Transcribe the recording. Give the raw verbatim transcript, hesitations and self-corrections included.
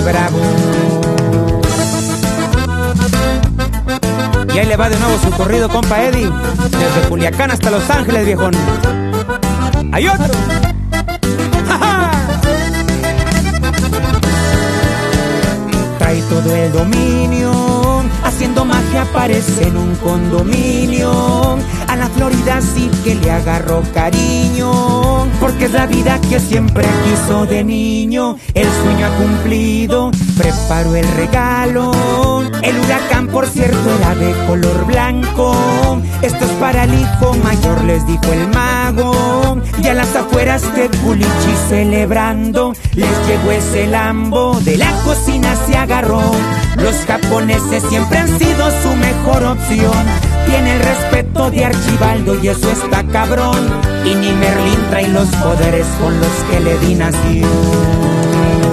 bravo. Y ahí le va de nuevo su corrido, compa Eddie, desde Culiacán hasta Los Ángeles, viejón. ¡Hay otro! ¡Ja, ja! Trae todo el dominio, haciendo magia aparece en un condominio. A la Florida sí que le agarró cariño, porque es la vida que siempre quiso de niño. El sueño ha cumplido, preparó el regalo. El huracán, por cierto, era de color blanco. Esto es para el hijo mayor, les dijo el mago. Y a las afueras de Culichi celebrando, les llegó ese Lambo. De la cocina se agarró. Los japoneses siempre han sido su mejor opción. Tiene el respeto de Archibaldo y eso está cabrón. Y ni Merlín trae los poderes con los que le di nación.